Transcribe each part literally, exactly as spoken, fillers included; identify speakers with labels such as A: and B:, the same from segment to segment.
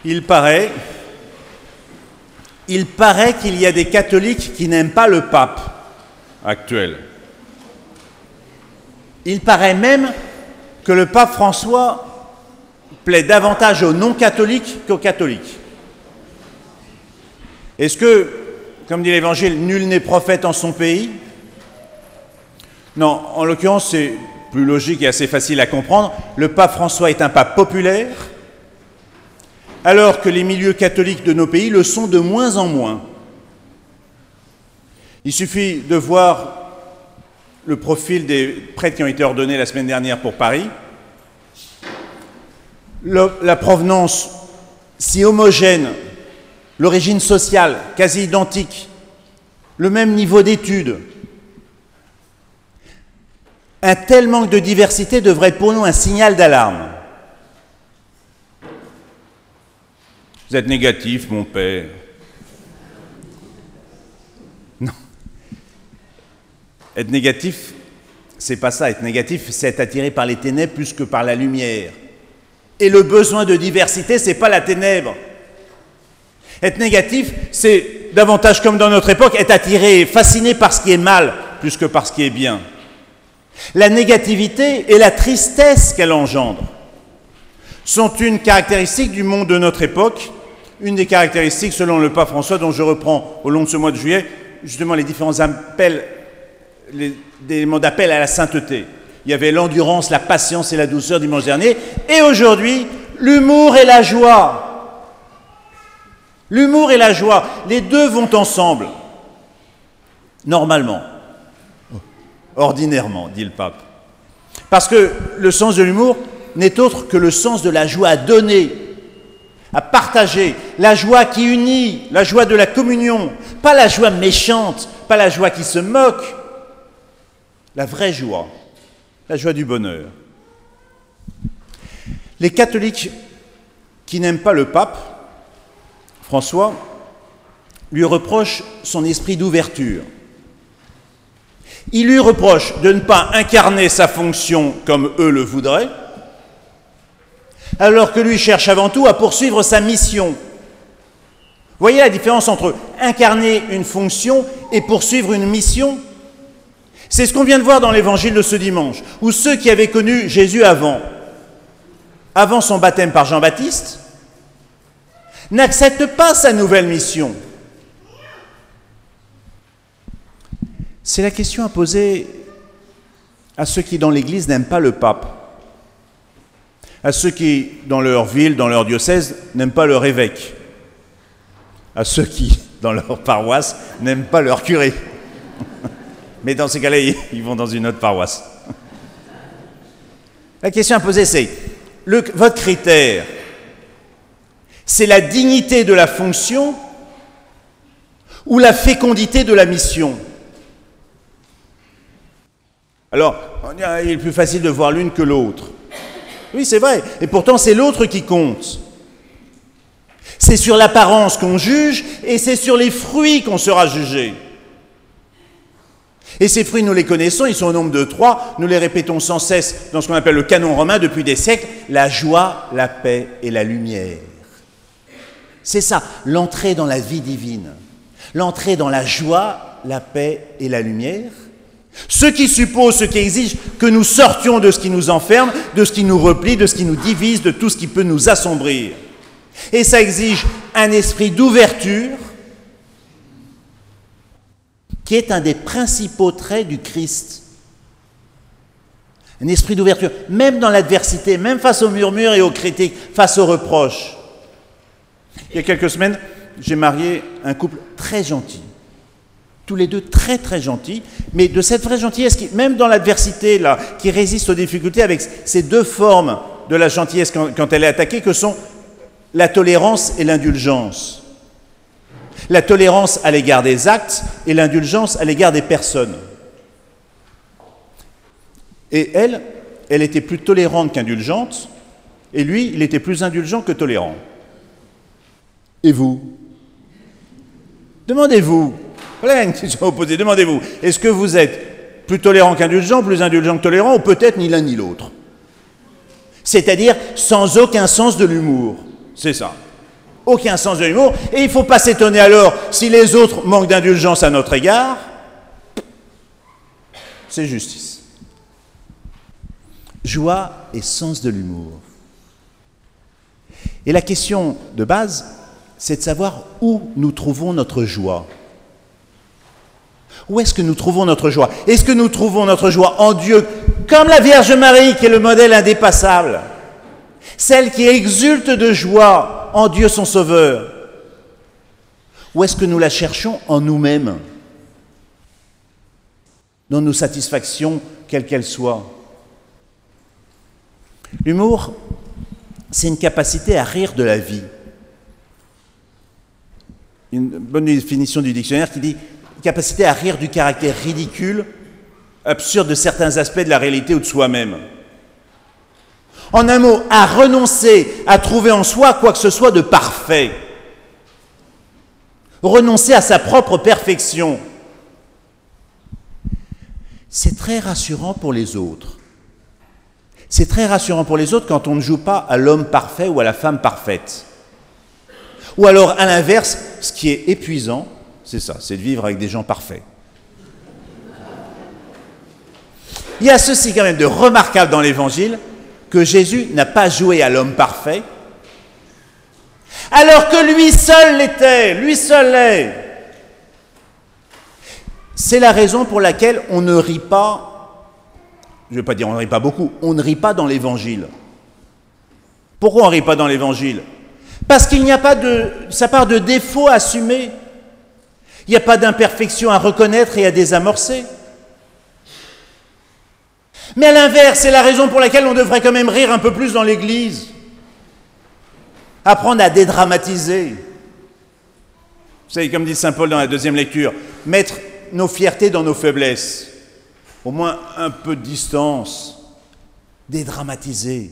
A: Il paraît, il paraît qu'il y a des catholiques qui n'aiment pas le pape actuel. Il paraît même que le pape François plaît davantage aux non-catholiques qu'aux catholiques. Est-ce que, comme dit l'Évangile, nul n'est prophète en son pays? Non, en l'occurrence, c'est plus logique et assez facile à comprendre. Le pape François est un pape populaire, alors que les milieux catholiques de nos pays le sont de moins en moins. Il suffit de voir le profil des prêtres qui ont été ordonnés la semaine dernière pour Paris. Le, la provenance si homogène, l'origine sociale quasi identique, le même niveau d'études. Un tel manque de diversité devrait être pour nous un signal d'alarme. Vous êtes négatif, mon père. Non. Être négatif, c'est pas ça. Être négatif, c'est être attiré par les ténèbres plus que par la lumière. Et le besoin de diversité, c'est pas la ténèbre. Être négatif, c'est davantage comme dans notre époque, être attiré, fasciné par ce qui est mal plus que par ce qui est bien. La négativité et la tristesse qu'elle engendre sont une caractéristique du monde de notre époque, une des caractéristiques, selon le pape François, dont je reprends au long de ce mois de juillet, justement les différents appels, les, des éléments d'appel à la sainteté. Il y avait l'endurance, la patience et la douceur dimanche dernier, et aujourd'hui, l'humour et la joie. L'humour et la joie, les deux vont ensemble, normalement, ordinairement, dit le pape. Parce que le sens de l'humour n'est autre que le sens de la joie à donner, à partager, la joie qui unit, la joie de la communion, pas la joie méchante, pas la joie qui se moque, la vraie joie, la joie du bonheur. Les catholiques qui n'aiment pas le pape, François, lui reprochent son esprit d'ouverture. Ils lui reprochent de ne pas incarner sa fonction comme eux le voudraient, alors que lui cherche avant tout à poursuivre sa mission. Vous voyez la différence entre incarner une fonction et poursuivre une mission? C'est ce qu'on vient de voir dans l'évangile de ce dimanche, où ceux qui avaient connu Jésus avant, avant son baptême par Jean-Baptiste, n'acceptent pas sa nouvelle mission. C'est la question à poser à ceux qui, dans l'Église, n'aiment pas le pape, à ceux qui, dans leur ville, dans leur diocèse, n'aiment pas leur évêque, à ceux qui, dans leur paroisse, n'aiment pas leur curé. Mais dans ces cas-là, ils vont dans une autre paroisse. La question à poser, c'est, le, votre critère, c'est la dignité de la fonction ou la fécondité de la mission? Alors, il est plus facile de voir l'une que l'autre. Oui, c'est vrai. Et pourtant, c'est l'autre qui compte. C'est sur l'apparence qu'on juge et c'est sur les fruits qu'on sera jugé. Et ces fruits, nous les connaissons, ils sont au nombre de trois. Nous les répétons sans cesse dans ce qu'on appelle le canon romain depuis des siècles. La joie, la paix et la lumière. C'est ça, l'entrée dans la vie divine. L'entrée dans la joie, la paix et la lumière. Ce qui suppose, ce qui exige que nous sortions de ce qui nous enferme, de ce qui nous replie, de ce qui nous divise, de tout ce qui peut nous assombrir. Et ça exige un esprit d'ouverture qui est un des principaux traits du Christ. Un esprit d'ouverture, même dans l'adversité, même face aux murmures et aux critiques, face aux reproches. Il y a quelques semaines, j'ai marié un couple très gentil. Tous les deux très très gentils, mais de cette vraie gentillesse qui, même dans l'adversité, là, qui résiste aux difficultés, avec ces deux formes de la gentillesse quand, quand elle est attaquée, que sont la tolérance et l'indulgence. La tolérance à l'égard des actes et l'indulgence à l'égard des personnes. Et elle, elle était plus tolérante qu'indulgente, et lui, il était plus indulgent que tolérant. Et vous? Demandez-vous. Voilà une question opposée. Demandez-vous, est-ce que vous êtes plus tolérant qu'indulgent, plus indulgent que tolérant, ou peut-être ni l'un ni l'autre? C'est-à-dire sans aucun sens de l'humour. C'est ça. aucun sens de l'humour, et il ne faut pas s'étonner alors si les autres manquent d'indulgence à notre égard. C'est justice. Joie et sens de l'humour. Et la question de base, c'est de savoir où nous trouvons notre joie. Où est-ce que nous trouvons notre joie? Est-ce que nous trouvons notre joie en Dieu, comme la Vierge Marie, qui est le modèle indépassable, celle qui exulte de joie en Dieu son Sauveur? Ou est-ce que nous la cherchons en nous-mêmes, dans nos satisfactions, quelles qu'elles soient? L'humour, c'est une capacité à rire de la vie. Une bonne définition du dictionnaire qui dit capacité à rire du caractère ridicule, absurde de certains aspects de la réalité ou de soi-même. En un mot, à renoncer à trouver en soi quoi que ce soit de parfait. Renoncer à sa propre perfection. C'est très rassurant pour les autres. C'est très rassurant pour les autres quand on ne joue pas à l'homme parfait ou à la femme parfaite. Ou alors, à l'inverse, ce qui est épuisant, c'est ça, c'est de vivre avec des gens parfaits. Il y a ceci quand même de remarquable dans l'Évangile, que Jésus n'a pas joué à l'homme parfait, alors que lui seul l'était, lui seul l'est. C'est la raison pour laquelle on ne rit pas, je ne vais pas dire on ne rit pas beaucoup, on ne rit pas dans l'Évangile. Pourquoi on ne rit pas dans l'Évangile? Parce qu'il n'y a pas de, ça part de défauts assumés. Il n'y a pas d'imperfection à reconnaître et à désamorcer. Mais à l'inverse, c'est la raison pour laquelle on devrait quand même rire un peu plus dans l'Église. Apprendre à dédramatiser. Vous savez, comme dit saint Paul dans la deuxième lecture, mettre nos fiertés dans nos faiblesses. Au moins un peu de distance. Dédramatiser.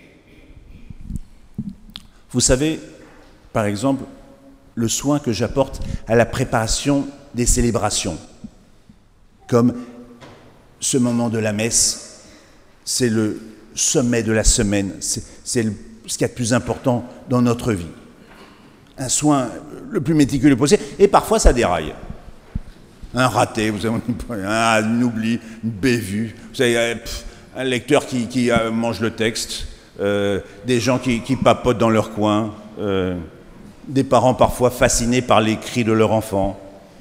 A: Vous savez, par exemple, le soin que j'apporte à la préparation des célébrations, comme ce moment de la messe, c'est le sommet de la semaine, c'est, c'est le, ce qu'il y a de plus important dans notre vie. Un soin le plus méticuleux possible, et parfois ça déraille. Un raté, vous savez, un oubli, une bévue, vous savez, un lecteur qui, qui mange le texte, euh, des gens qui, qui papotent dans leur coin, euh, des parents parfois fascinés par les cris de leur enfant.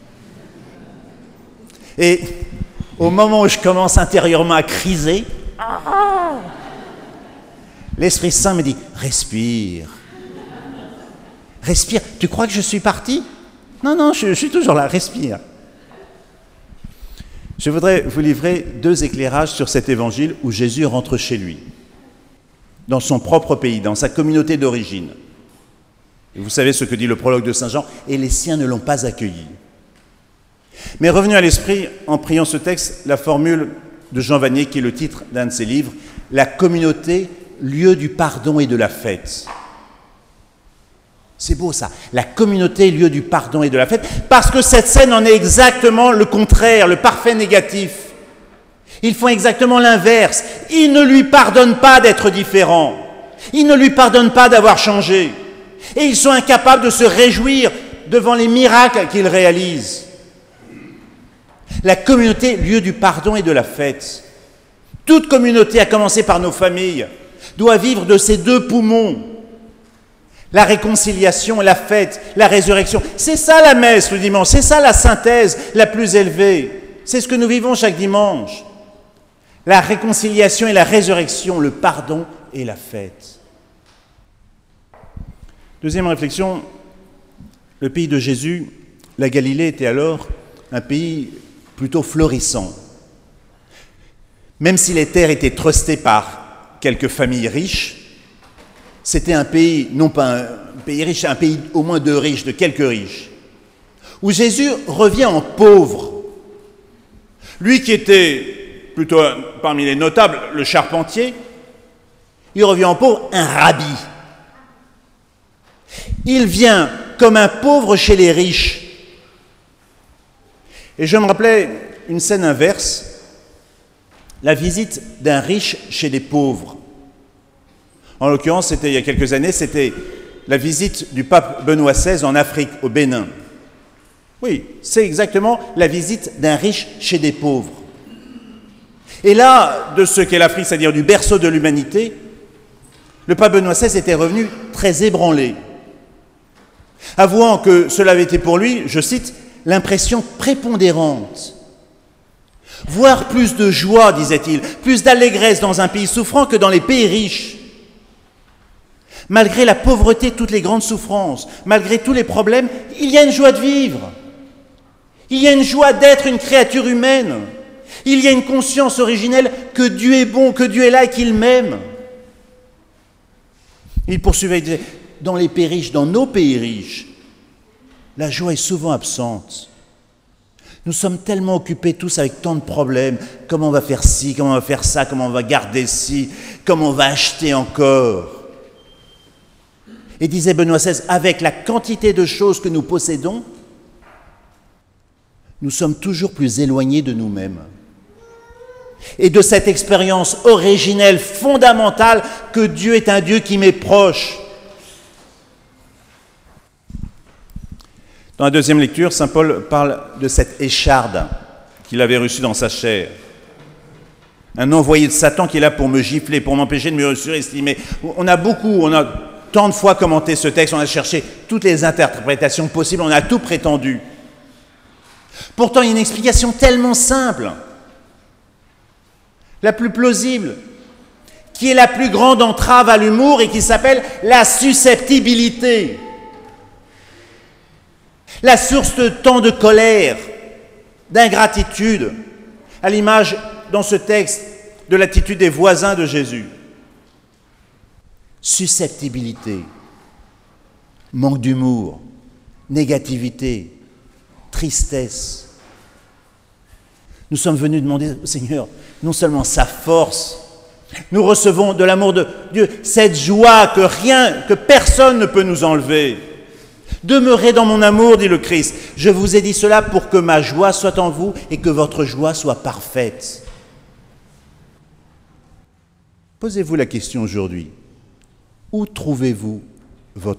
A: Et au moment où je commence intérieurement à criser, l'Esprit Saint me dit « Respire. Respire. Tu crois que je suis parti? Non, non, je, je suis toujours là. Respire. » Je voudrais vous livrer deux éclairages sur cet évangile où Jésus rentre chez lui, dans son propre pays, dans sa communauté d'origine. Et vous savez ce que dit le prologue de saint Jean, « Et les siens ne l'ont pas accueilli. » Mais revenu à l'esprit, en priant ce texte, la formule de Jean Vanier, qui est le titre d'un de ses livres, « La communauté, lieu du pardon et de la fête ». C'est beau ça, la communauté, lieu du pardon et de la fête, parce que cette scène en est exactement le contraire, le parfait négatif. Ils font exactement l'inverse. Ils ne lui pardonnent pas d'être différent. Ils ne lui pardonnent pas d'avoir changé. Et ils sont incapables de se réjouir devant les miracles qu'il réalise. La communauté, lieu du pardon et de la fête. Toute communauté, à commencer par nos familles, doit vivre de ces deux poumons. La réconciliation, la fête, la résurrection. C'est ça la messe le dimanche, c'est ça la synthèse la plus élevée. C'est ce que nous vivons chaque dimanche. La réconciliation et la résurrection, le pardon et la fête. Deuxième réflexion, le pays de Jésus, la Galilée, était alors un pays plutôt florissant. Même si les terres étaient trustées par quelques familles riches, c'était un pays, non pas un pays riche, un pays au moins de riches, de quelques riches, où Jésus revient en pauvre. Lui qui était plutôt parmi les notables, le charpentier, il revient en pauvre, un rabbi. Il vient comme un pauvre chez les riches. Et je me rappelais une scène inverse, la visite d'un riche chez des pauvres. En l'occurrence, c'était il y a quelques années, c'était la visite du pape Benoît seize en Afrique, au Bénin. Oui, c'est exactement la visite d'un riche chez des pauvres. Et là, de ce qu'est l'Afrique, c'est-à-dire du berceau de l'humanité, le pape Benoît seize était revenu très ébranlé, avouant que cela avait été pour lui, je cite, l'impression prépondérante. Voir plus de joie, disait-il, plus d'allégresse dans un pays souffrant que dans les pays riches. Malgré la pauvreté, toutes les grandes souffrances, malgré tous les problèmes, il y a une joie de vivre. Il y a une joie d'être une créature humaine. Il y a une conscience originelle que Dieu est bon, que Dieu est là et qu'il m'aime. Il poursuivait, il disait, dans les pays riches, dans nos pays riches, la joie est souvent absente. Nous sommes tellement occupés tous avec tant de problèmes. Comment on va faire ci, comment on va faire ça, comment on va garder ci, comment on va acheter encore. Et disait Benoît seize, avec la quantité de choses que nous possédons, nous sommes toujours plus éloignés de nous-mêmes. Et de cette expérience originelle, fondamentale, que Dieu est un Dieu qui m'est proche. Dans la deuxième lecture, saint Paul parle de cette écharde qu'il avait reçue dans sa chair. Un envoyé de Satan qui est là pour me gifler, pour m'empêcher de me surestimer. On a beaucoup, on a tant de fois commenté ce texte, on a cherché toutes les interprétations possibles, on a tout prétendu. Pourtant, il y a une explication tellement simple, la plus plausible, qui est la plus grande entrave à l'humour et qui s'appelle la susceptibilité. La source de tant de colère, d'ingratitude, à l'image, dans ce texte, de l'attitude des voisins de Jésus. Susceptibilité, manque d'humour, négativité, tristesse. Nous sommes venus demander au Seigneur non seulement sa force, nous recevons de l'amour de Dieu cette joie que rien, que personne ne peut nous enlever. Demeurez dans mon amour, dit le Christ. Je vous ai dit cela pour que ma joie soit en vous et que votre joie soit parfaite. Posez-vous la question aujourd'hui. Où trouvez-vous votre joie ?